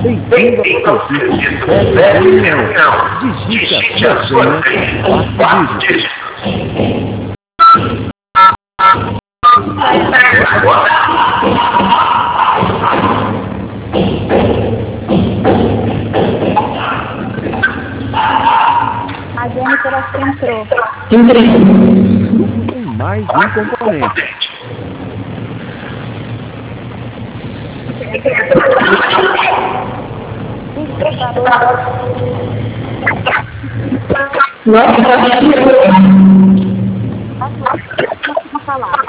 Bem-vindo ao serviço Web Reunião. Digite a sua senha com 4 dígitos. A Jennifer acho que entrou. Entrei. Tem mais um componente. Nossa, tá vendo? Não falar.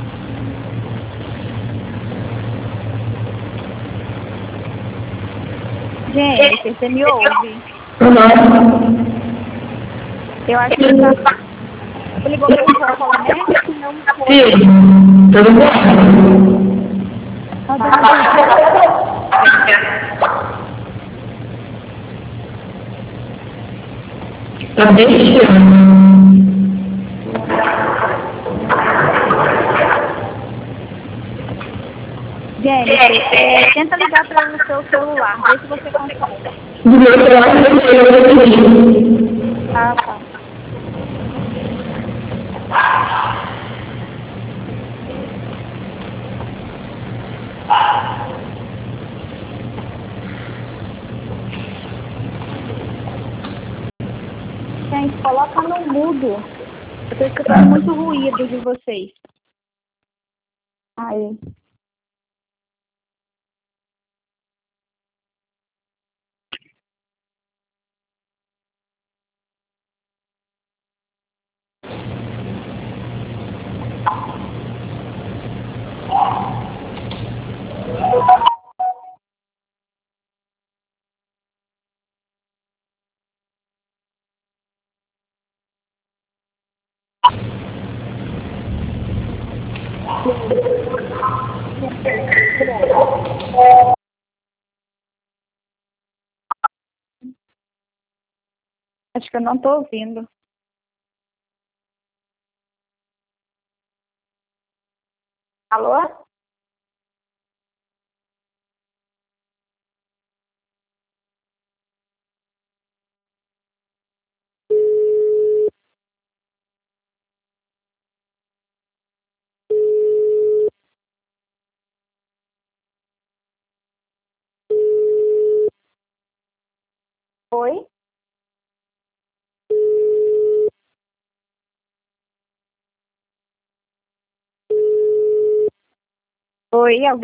Gente, você me ouve? Eu acho que você ligou para o colamento, não foi. Sim, tudo bom? Tá bem cheio. Jennifer, tenta ligar para o seu celular, vê se você consegue. Do meu celular, eu aqui. Ah, tá. Gente, coloca no mudo. Eu tô escutando muito ruído de vocês. Aí. Acho que eu não tô ouvindo. Alô? Oi? Oi, alguém?